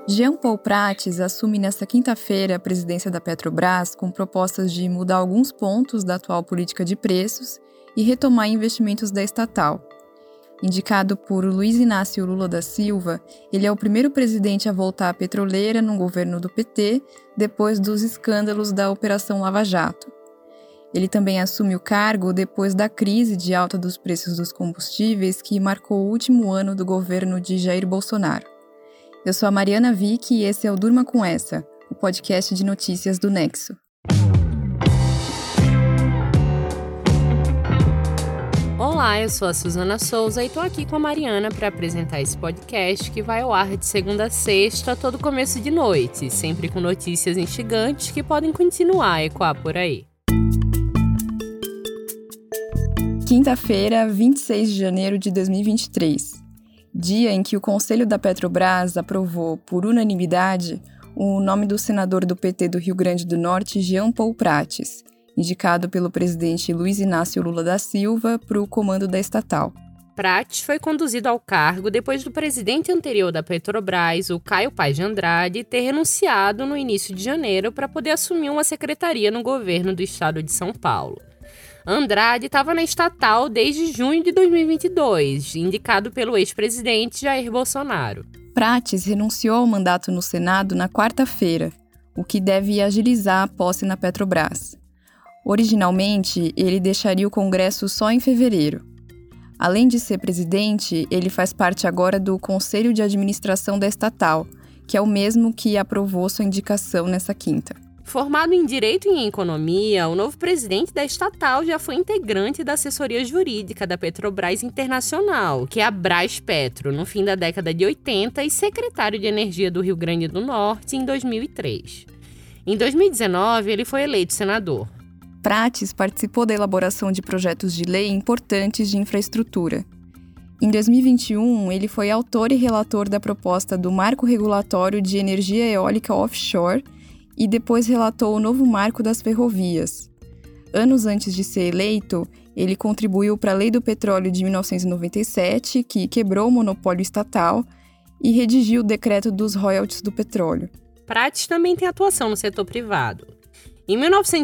Jean Paul Prates assume nesta quinta-feira a presidência da Petrobras com propostas de mudar alguns pontos da atual política de preços e retomar investimentos da estatal. Indicado por Luiz Inácio Lula da Silva, ele é o primeiro presidente a voltar à petroleira no governo do PT, depois dos escândalos da Operação Lava Jato. Ele também assume o cargo depois da crise de alta dos preços dos combustíveis que marcou o último ano do governo de Jair Bolsonaro. Eu sou a Mariana Vick e esse é o Durma Com Essa, o podcast de notícias do Nexo. Olá, eu sou a Suzana Souza e estou aqui com a Mariana para apresentar esse podcast que vai ao ar de segunda a sexta, todo começo de noite, sempre com notícias instigantes que podem continuar a ecoar por aí. Quinta-feira, 26 de janeiro de 2023. Dia em que o Conselho da Petrobras aprovou, por unanimidade, o nome do senador do PT do Rio Grande do Norte, Jean Paul Prates, indicado pelo presidente Luiz Inácio Lula da Silva para o comando da estatal. Prates foi conduzido ao cargo depois do presidente anterior da Petrobras, o Caio Paz de Andrade, ter renunciado no início de janeiro para poder assumir uma secretaria no governo do estado de São Paulo. Andrade estava na estatal desde junho de 2022, indicado pelo ex-presidente Jair Bolsonaro. Prates renunciou ao mandato no Senado na quarta-feira, o que deve agilizar a posse na Petrobras. Originalmente, ele deixaria o Congresso só em fevereiro. Além de ser presidente, ele faz parte agora do Conselho de Administração da estatal, que é o mesmo que aprovou sua indicação nessa quinta. Formado em Direito e em Economia, o novo presidente da estatal já foi integrante da assessoria jurídica da Petrobras Internacional, que é a Braspetro, no fim da década de 80 e secretário de Energia do Rio Grande do Norte em 2003. Em 2019, ele foi eleito senador. Prates participou da elaboração de projetos de lei importantes de infraestrutura. Em 2021, ele foi autor e relator da proposta do Marco Regulatório de Energia Eólica Offshore e depois relatou o novo marco das ferrovias. Anos antes de ser eleito, ele contribuiu para a Lei do Petróleo de 1997, que quebrou o monopólio estatal, e redigiu o decreto dos royalties do petróleo. Prates também tem atuação no setor privado. Em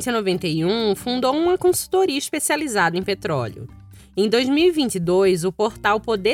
1991, fundou uma consultoria especializada em petróleo. Em 2022, o portal Poder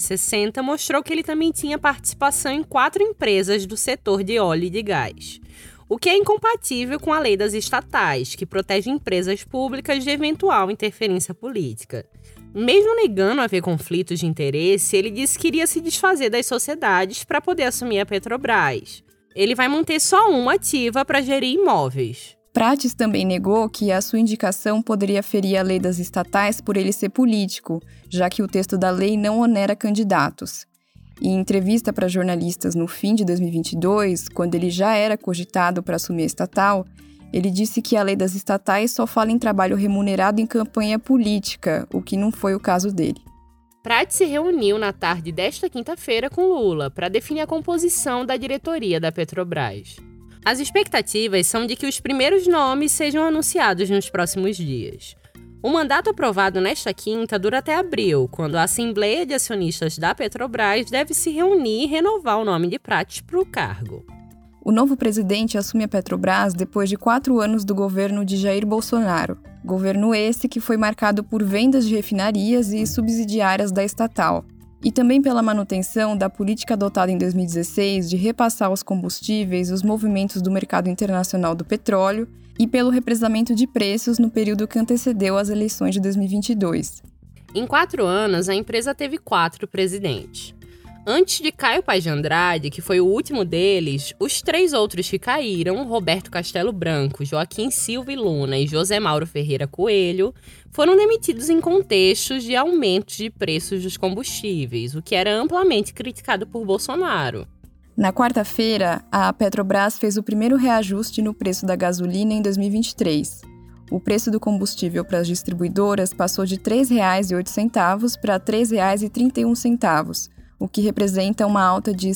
360 mostrou que ele também tinha participação em 4 empresas do setor de óleo e de gás, o que é incompatível com a lei das estatais, que protege empresas públicas de eventual interferência política. Mesmo negando haver conflitos de interesse, ele disse que iria se desfazer das sociedades para poder assumir a Petrobras. Ele vai manter só uma ativa para gerir imóveis. Prates também negou que a sua indicação poderia ferir a lei das estatais por ele ser político, já que o texto da lei não onera candidatos. Em entrevista para jornalistas no fim de 2022, quando ele já era cogitado para assumir a estatal, ele disse que a lei das estatais só fala em trabalho remunerado em campanha política, o que não foi o caso dele. Prates se reuniu na tarde desta quinta-feira com Lula para definir a composição da diretoria da Petrobras. As expectativas são de que os primeiros nomes sejam anunciados nos próximos dias. O mandato aprovado nesta quinta dura até abril, quando a Assembleia de Acionistas da Petrobras deve se reunir e renovar o nome de Prates para o cargo. O novo presidente assume a Petrobras depois de 4 anos do governo de Jair Bolsonaro. Governo esse que foi marcado por vendas de refinarias e subsidiárias da estatal. E também pela manutenção da política adotada em 2016 de repassar aos combustíveis os movimentos do mercado internacional do petróleo e pelo represamento de preços no período que antecedeu as eleições de 2022. Em 4 anos, a empresa teve 4 presidentes. Antes de Caio Paz de Andrade, que foi o último deles, os 3 outros que caíram, Roberto Castelo Branco, Joaquim Silva e Luna e José Mauro Ferreira Coelho, foram demitidos em contextos de aumentos de preços dos combustíveis, o que era amplamente criticado por Bolsonaro. Na quarta-feira, a Petrobras fez o primeiro reajuste no preço da gasolina em 2023. O preço do combustível para as distribuidoras passou de R$ 3,08 para R$ 3,31, o que representa uma alta de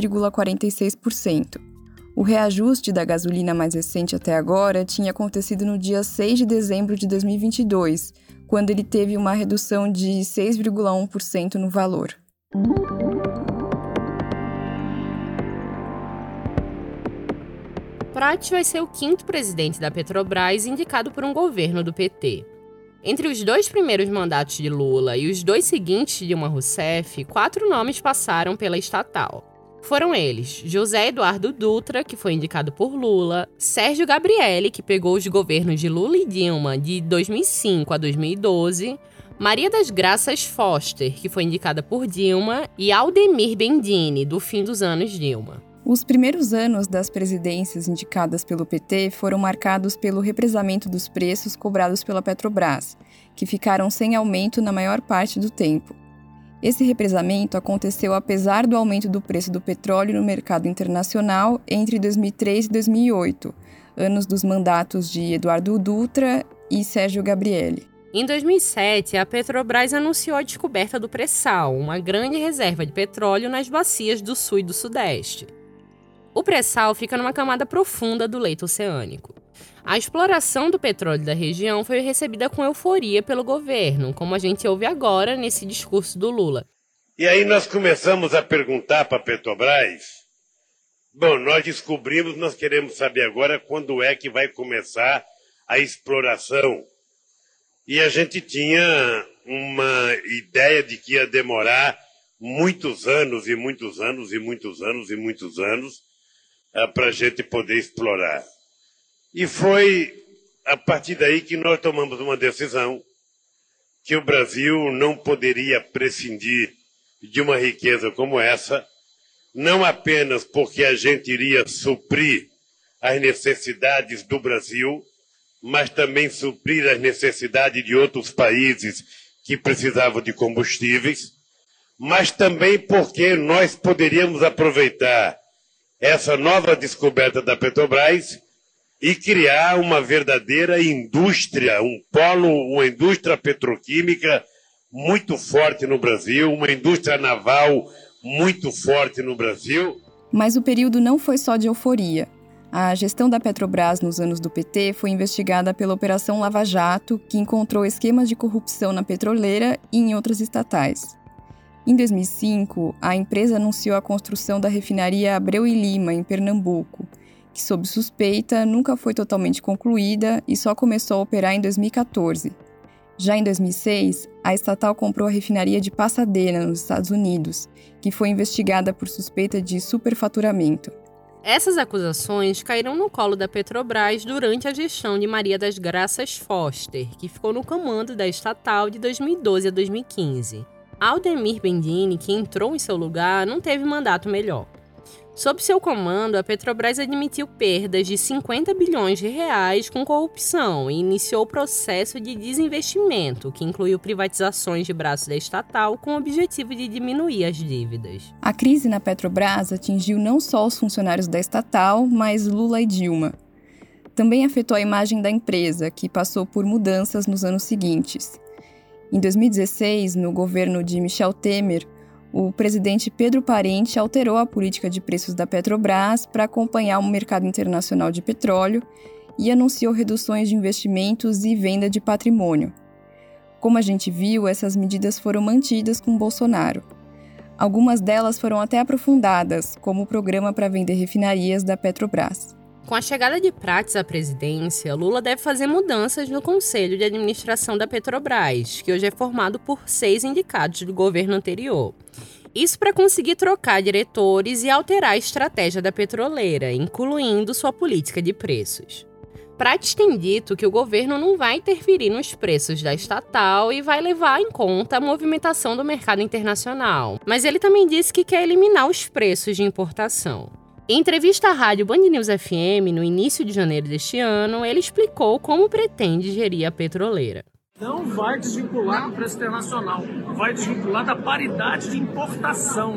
7,46%. O reajuste da gasolina mais recente até agora tinha acontecido no dia 6 de dezembro de 2022, quando ele teve uma redução de 6,1% no valor. Prates vai ser o 5º presidente da Petrobras indicado por um governo do PT. Entre os 2 primeiros mandatos de Lula e os 2 seguintes de Dilma Rousseff, 4 nomes passaram pela estatal. Foram eles: José Eduardo Dutra, que foi indicado por Lula, Sérgio Gabrielli, que pegou os governos de Lula e Dilma de 2005 a 2012, Maria das Graças Foster, que foi indicada por Dilma, e Aldemir Bendini, do fim dos anos Dilma. Os primeiros anos das presidências indicadas pelo PT foram marcados pelo represamento dos preços cobrados pela Petrobras, que ficaram sem aumento na maior parte do tempo. Esse represamento aconteceu apesar do aumento do preço do petróleo no mercado internacional entre 2003 e 2008, anos dos mandatos de Eduardo Dutra e Sérgio Gabrielli. Em 2007, a Petrobras anunciou a descoberta do pré-sal, uma grande reserva de petróleo nas bacias do Sul e do Sudeste. O pré-sal fica numa camada profunda do leito oceânico. A exploração do petróleo da região foi recebida com euforia pelo governo, como a gente ouve agora nesse discurso do Lula. E aí nós começamos a perguntar para a Petrobras, nós descobrimos, nós queremos saber agora quando é que vai começar a exploração. E a gente tinha uma ideia de que ia demorar muitos anos e muitos anos e muitos anos e muitos anos para a gente poder explorar. E foi a partir daí que nós tomamos uma decisão que o Brasil não poderia prescindir de uma riqueza como essa, não apenas porque a gente iria suprir as necessidades do Brasil, mas também suprir as necessidades de outros países que precisavam de combustíveis, mas também porque nós poderíamos aproveitar essa nova descoberta da Petrobras e criar uma verdadeira indústria, um polo, uma indústria petroquímica muito forte no Brasil, uma indústria naval muito forte no Brasil. Mas o período não foi só de euforia. A gestão da Petrobras nos anos do PT foi investigada pela Operação Lava Jato, que encontrou esquemas de corrupção na petroleira e em outras estatais. Em 2005, a empresa anunciou a construção da refinaria Abreu e Lima, em Pernambuco, que, sob suspeita, nunca foi totalmente concluída e só começou a operar em 2014. Já em 2006, a estatal comprou a refinaria de Pasadena, nos Estados Unidos, que foi investigada por suspeita de superfaturamento. Essas acusações caíram no colo da Petrobras durante a gestão de Maria das Graças Foster, que ficou no comando da estatal de 2012 a 2015. Aldemir Bendini, que entrou em seu lugar, não teve mandato melhor. Sob seu comando, a Petrobras admitiu perdas de 50 bilhões de reais com corrupção e iniciou o processo de desinvestimento, que incluiu privatizações de braços da estatal com o objetivo de diminuir as dívidas. A crise na Petrobras atingiu não só os funcionários da estatal, mas Lula e Dilma. Também afetou a imagem da empresa, que passou por mudanças nos anos seguintes. Em 2016, no governo de Michel Temer, o presidente Pedro Parente alterou a política de preços da Petrobras para acompanhar o mercado internacional de petróleo e anunciou reduções de investimentos e venda de patrimônio. Como a gente viu, essas medidas foram mantidas com Bolsonaro. Algumas delas foram até aprofundadas, como o programa para vender refinarias da Petrobras. Com a chegada de Prates à presidência, Lula deve fazer mudanças no Conselho de Administração da Petrobras, que hoje é formado por 6 indicados do governo anterior. Isso para conseguir trocar diretores e alterar a estratégia da petroleira, incluindo sua política de preços. Prates tem dito que o governo não vai interferir nos preços da estatal e vai levar em conta a movimentação do mercado internacional, mas ele também disse que quer eliminar os preços de importação. Em entrevista à rádio Band News FM, no início de janeiro deste ano, ele explicou como pretende gerir a petroleira. Não vai desvincular do preço internacional, vai desvincular da paridade de importação.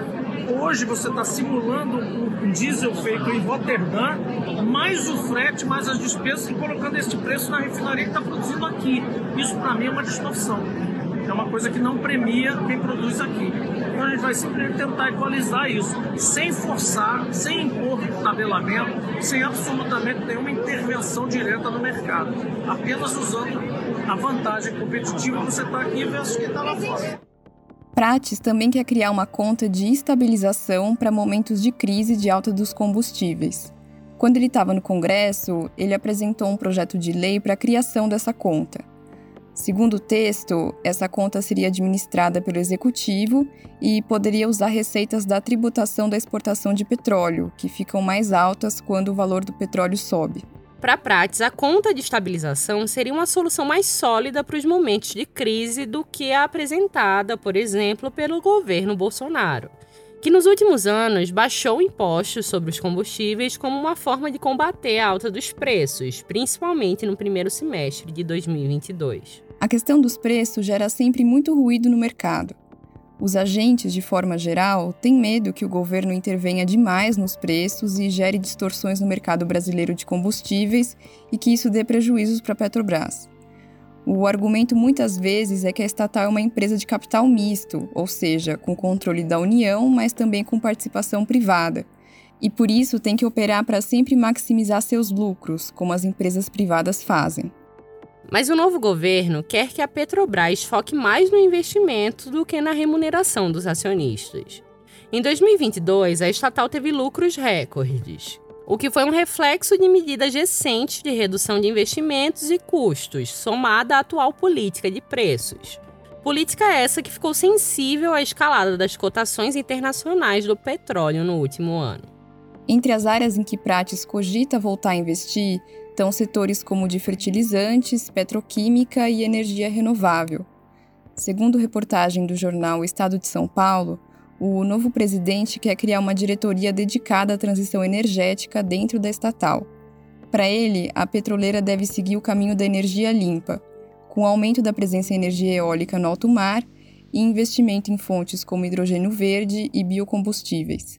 Hoje você está simulando um diesel feito em Roterdã, mais o frete, mais as despesas e colocando esse preço na refinaria que está produzindo aqui. Isso para mim é uma distorção. É uma coisa que não premia quem produz aqui. Então a gente vai simplesmente tentar equalizar isso, sem forçar, sem impor tabelamento, sem absolutamente nenhuma intervenção direta no mercado. Apenas usando a vantagem competitiva que você está aqui versus quem está lá fora. Prates também quer criar uma conta de estabilização para momentos de crise de alta dos combustíveis. Quando ele estava no Congresso, ele apresentou um projeto de lei para a criação dessa conta. Segundo o texto, essa conta seria administrada pelo Executivo e poderia usar receitas da tributação da exportação de petróleo, que ficam mais altas quando o valor do petróleo sobe. Para a Prates, a conta de estabilização seria uma solução mais sólida para os momentos de crise do que a apresentada, por exemplo, pelo governo Bolsonaro, que nos últimos anos baixou impostos sobre os combustíveis como uma forma de combater a alta dos preços, principalmente no primeiro semestre de 2022. A questão dos preços gera sempre muito ruído no mercado. Os agentes, de forma geral, têm medo que o governo intervenha demais nos preços e gere distorções no mercado brasileiro de combustíveis e que isso dê prejuízos para a Petrobras. O argumento muitas vezes é que a estatal é uma empresa de capital misto, ou seja, com controle da União, mas também com participação privada, e por isso tem que operar para sempre maximizar seus lucros, como as empresas privadas fazem. Mas o novo governo quer que a Petrobras foque mais no investimento do que na remuneração dos acionistas. Em 2022, a estatal teve lucros recordes, o que foi um reflexo de medidas recentes de redução de investimentos e custos, somada à atual política de preços. Política essa que ficou sensível à escalada das cotações internacionais do petróleo no último ano. Entre as áreas em que Prates cogita voltar a investir estão setores como de fertilizantes, petroquímica e energia renovável. Segundo reportagem do jornal Estado de São Paulo, o novo presidente quer criar uma diretoria dedicada à transição energética dentro da estatal. Para ele, a petroleira deve seguir o caminho da energia limpa, com aumento da presença em energia eólica no alto mar e investimento em fontes como hidrogênio verde e biocombustíveis.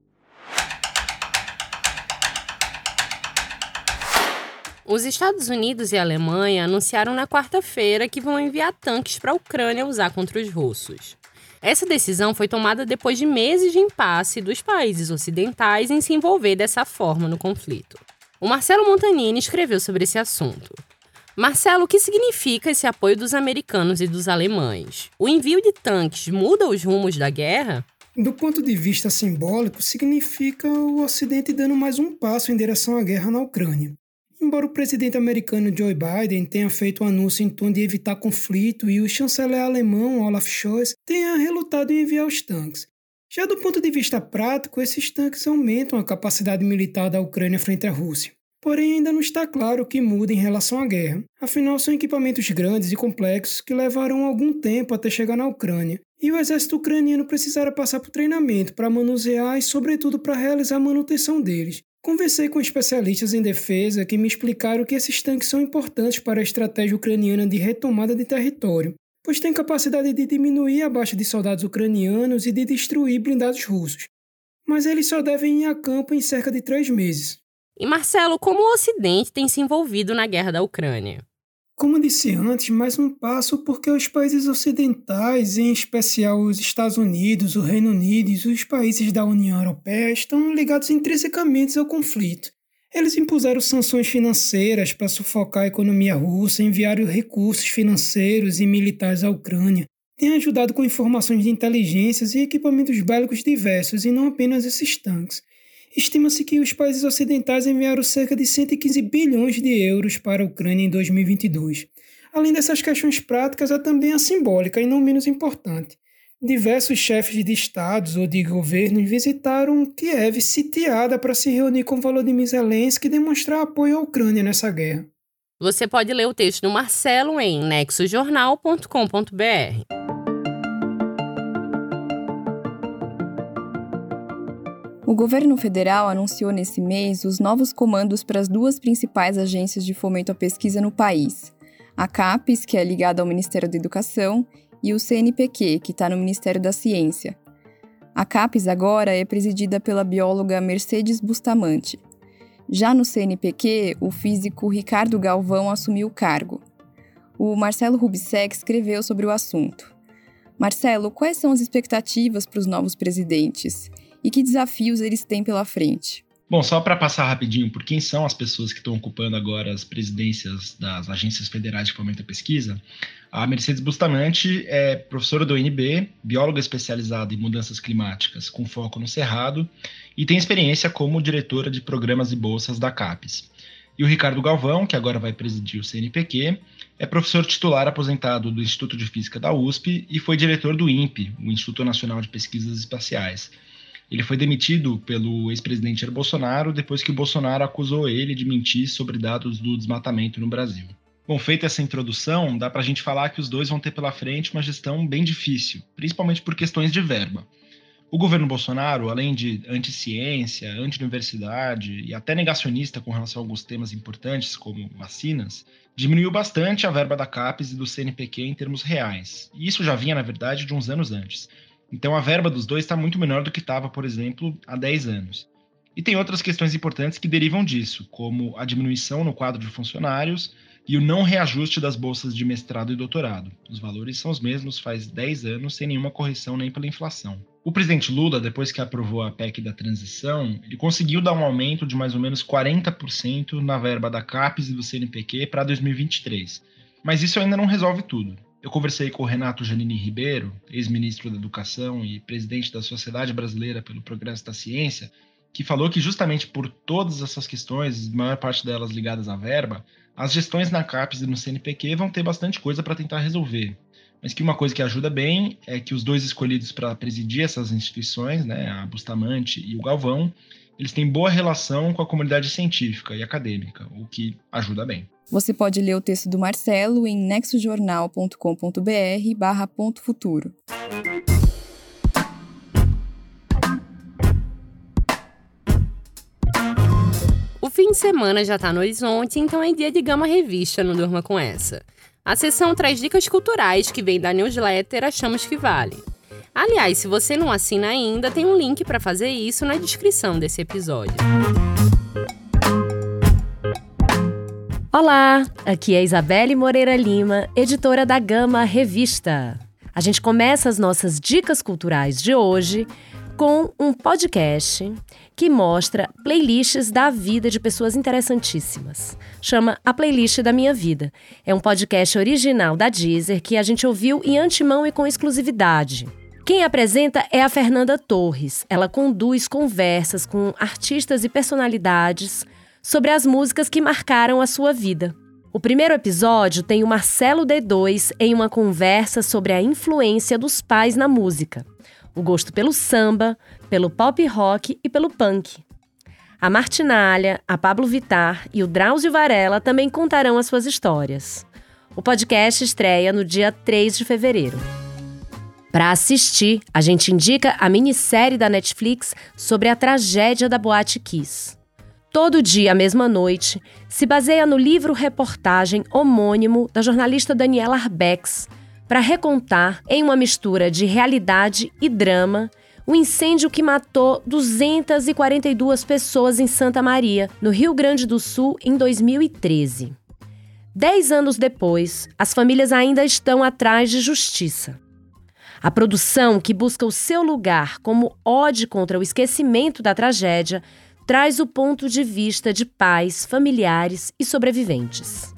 Os Estados Unidos e a Alemanha anunciaram na quarta-feira que vão enviar tanques para a Ucrânia usar contra os russos. Essa decisão foi tomada depois de meses de impasse dos países ocidentais em se envolver dessa forma no conflito. O Marcelo Montanini escreveu sobre esse assunto. Marcelo, o que significa esse apoio dos americanos e dos alemães? O envio de tanques muda os rumos da guerra? Do ponto de vista simbólico, significa o Ocidente dando mais um passo em direção à guerra na Ucrânia. Embora o presidente americano Joe Biden tenha feito um anúncio em tom de evitar conflito e o chanceler alemão Olaf Scholz tenha relutado em enviar os tanques. Já do ponto de vista prático, esses tanques aumentam a capacidade militar da Ucrânia frente à Rússia. Porém, ainda não está claro o que muda em relação à guerra. Afinal, são equipamentos grandes e complexos que levarão algum tempo até chegar na Ucrânia. E o exército ucraniano precisará passar por treinamento para manusear e, sobretudo, para realizar a manutenção deles. Conversei com especialistas em defesa que me explicaram que esses tanques são importantes para a estratégia ucraniana de retomada de território, pois têm capacidade de diminuir a baixa de soldados ucranianos e de destruir blindados russos. Mas eles só devem ir a campo em cerca de 3 meses. E Marcelo, como o Ocidente tem se envolvido na guerra da Ucrânia? Como disse antes, mais um passo porque os países ocidentais, em especial os Estados Unidos, o Reino Unido e os países da União Europeia, estão ligados intrinsecamente ao conflito. Eles impuseram sanções financeiras para sufocar a economia russa, enviaram recursos financeiros e militares à Ucrânia, têm ajudado com informações de inteligências e equipamentos bélicos diversos, e não apenas esses tanques. Estima-se que os países ocidentais enviaram cerca de 115 bilhões de euros para a Ucrânia em 2022. Além dessas questões práticas, há também a simbólica e não menos importante. Diversos chefes de estados ou de governos visitaram Kiev sitiada para se reunir com Volodymyr Zelensky e demonstrar apoio à Ucrânia nessa guerra. Você pode ler o texto do Marcelo em nexojornal.com.br. O governo federal anunciou nesse mês os novos comandos para as 2 principais agências de fomento à pesquisa no país, a CAPES, que é ligada ao Ministério da Educação, e o CNPq, que está no Ministério da Ciência. A CAPES agora é presidida pela bióloga Mercedes Bustamante. Já no CNPq, o físico Ricardo Galvão assumiu o cargo. O Marcelo Rubissek escreveu sobre o assunto. Marcelo, quais são as expectativas para os novos presidentes? E que desafios eles têm pela frente? Bom, só para passar rapidinho por quem são as pessoas que estão ocupando agora as presidências das agências federais de fomento à pesquisa, A Mercedes Bustamante é professora do UNB, bióloga especializada em mudanças climáticas com foco no Cerrado e tem experiência como diretora de programas e bolsas da CAPES. E o Ricardo Galvão, que agora vai presidir o CNPq, é professor titular aposentado do Instituto de Física da USP e foi diretor do INPE, o Instituto Nacional de Pesquisas Espaciais. Ele foi demitido pelo ex-presidente Jair Bolsonaro depois que o Bolsonaro acusou ele de mentir sobre dados do desmatamento no Brasil. Bom, feita essa introdução, dá para a gente falar que os dois vão ter pela frente uma gestão bem difícil, principalmente por questões de verba. O governo Bolsonaro, além de anti-ciência, anti-universidade e até negacionista com relação a alguns temas importantes, como vacinas, diminuiu bastante a verba da CAPES e do CNPq em termos reais. E isso já vinha, na verdade, de uns anos antes. Então a verba dos dois está muito menor do que estava, por exemplo, há 10 anos. E tem outras questões importantes que derivam disso, como a diminuição no quadro de funcionários e o não reajuste das bolsas de mestrado e doutorado. Os valores são os mesmos faz 10 anos, sem nenhuma correção nem pela inflação. O presidente Lula, depois que aprovou a PEC da transição, ele conseguiu dar um aumento de mais ou menos 40% na verba da CAPES e do CNPq para 2023. Mas isso ainda não resolve tudo. Eu conversei com o Renato Janini Ribeiro, ex-ministro da Educação e presidente da Sociedade Brasileira pelo Progresso da Ciência, que falou que justamente por todas essas questões, a maior parte delas ligadas à verba, as gestões na CAPES e no CNPq vão ter bastante coisa para tentar resolver. Mas que uma coisa que ajuda bem é que os dois escolhidos para presidir essas instituições, né, a Bustamante e o Galvão, eles têm boa relação com a comunidade científica e acadêmica, o que ajuda bem. Você pode ler o texto do Marcelo em nexojornal.com.br/.futuro. O fim de semana já está no horizonte, então é dia de Gama Revista, não durma com essa. A seção traz dicas culturais que vem da newsletter Achamos que Vale. Aliás, se você não assina ainda, tem um link para fazer isso na descrição desse episódio. Olá, aqui é Isabelle Moreira Lima, editora da Gama Revista. A gente começa as nossas dicas culturais de hoje com um podcast que mostra playlists da vida de pessoas interessantíssimas. Chama A Playlist da Minha Vida. É um podcast original da Deezer que a gente ouviu em antemão e com exclusividade. Quem apresenta é a Fernanda Torres. Ela conduz conversas com artistas e personalidades sobre as músicas que marcaram a sua vida. O primeiro episódio tem o Marcelo D2 em uma conversa sobre a influência dos pais na música. O gosto pelo samba, pelo pop rock e pelo punk. A Martinalha, a Pablo Vittar e o Drauzio Varela também contarão as suas histórias. O podcast estreia no dia 3 de fevereiro. Para assistir, a gente indica a minissérie da Netflix sobre a tragédia da Boate Kiss. Todo Dia, à Mesma Noite, se baseia no livro-reportagem homônimo da jornalista Daniela Arbex, para recontar, em uma mistura de realidade e drama, o incêndio que matou 242 pessoas em Santa Maria, no Rio Grande do Sul, em 2013. 10 anos depois, as famílias ainda estão atrás de justiça. A produção, que busca o seu lugar como ode contra o esquecimento da tragédia, traz o ponto de vista de pais, familiares e sobreviventes.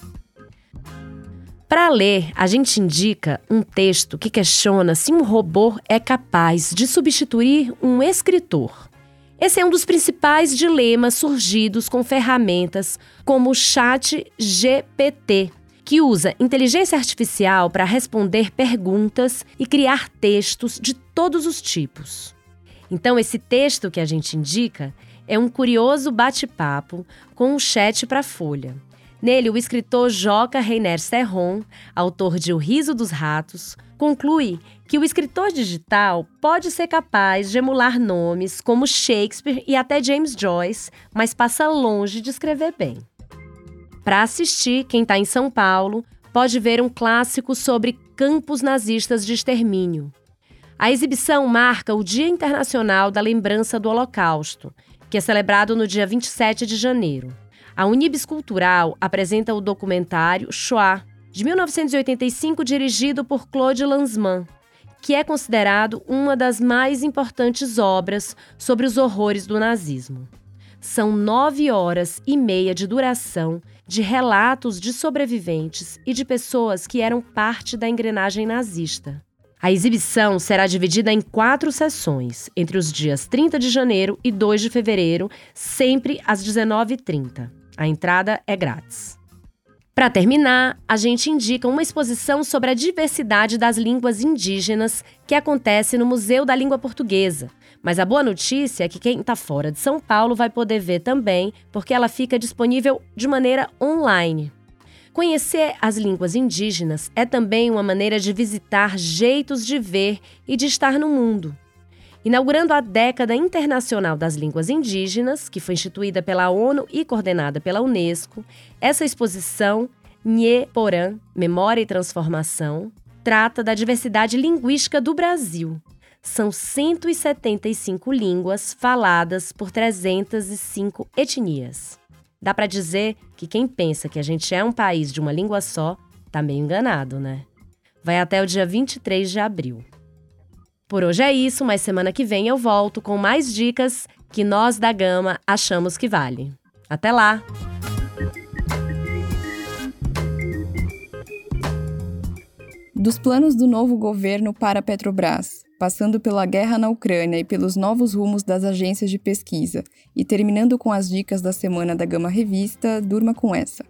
Para ler, a gente indica um texto que questiona se um robô é capaz de substituir um escritor. Esse é um dos principais dilemas surgidos com ferramentas como o ChatGPT, que usa inteligência artificial para responder perguntas e criar textos de todos os tipos. Então, esse texto que a gente indica é um curioso bate-papo com um chat para a Folha. Nele, o escritor Joca Reiner Serron, autor de O Riso dos Ratos, conclui que o escritor digital pode ser capaz de emular nomes como Shakespeare e até James Joyce, mas passa longe de escrever bem. Para assistir, quem está em São Paulo pode ver um clássico sobre campos nazistas de extermínio. A exibição marca o Dia Internacional da Lembrança do Holocausto, que é celebrado no dia 27 de janeiro. A Unibis Cultural apresenta o documentário Shoah, de 1985, dirigido por Claude Lanzmann, que é considerado uma das mais importantes obras sobre os horrores do nazismo. São 9 horas e meia de duração de relatos de sobreviventes e de pessoas que eram parte da engrenagem nazista. A exibição será dividida em 4 sessões, entre os dias 30 de janeiro e 2 de fevereiro, sempre às 19h30. A entrada é grátis. Para terminar, a gente indica uma exposição sobre a diversidade das línguas indígenas que acontece no Museu da Língua Portuguesa. Mas a boa notícia é que quem está fora de São Paulo vai poder ver também, porque ela fica disponível de maneira online. Conhecer as línguas indígenas é também uma maneira de visitar jeitos de ver e de estar no mundo. Inaugurando a Década Internacional das Línguas Indígenas, que foi instituída pela ONU e coordenada pela Unesco, essa exposição, Nhê Porã, Memória e Transformação, trata da diversidade linguística do Brasil. São 175 línguas faladas por 305 etnias. Dá para dizer que quem pensa que a gente é um país de uma língua só, tá meio enganado, né? Vai até o dia 23 de abril. Por hoje é isso, mas semana que vem eu volto com mais dicas que nós da Gama achamos que vale. Até lá! Dos planos do novo governo para a Petrobras, passando pela guerra na Ucrânia e pelos novos rumos das agências de pesquisa, e terminando com as dicas da semana da Gama Revista, durma com essa.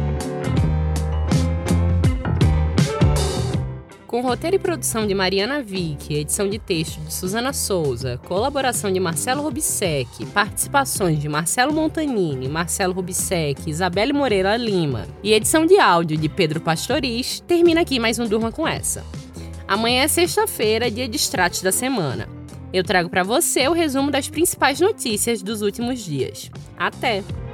Com roteiro e produção de Mariana Vick, edição de texto de Suzana Souza, colaboração de Marcelo Rubissec, participações de Marcelo Montanini, Marcelo Rubissec, Isabelle Moreira Lima e edição de áudio de Pedro Pastoriz, termina aqui mais um Durma com Essa. Amanhã é sexta-feira, dia de Extratos da semana. Eu trago para você o resumo das principais notícias dos últimos dias. Até!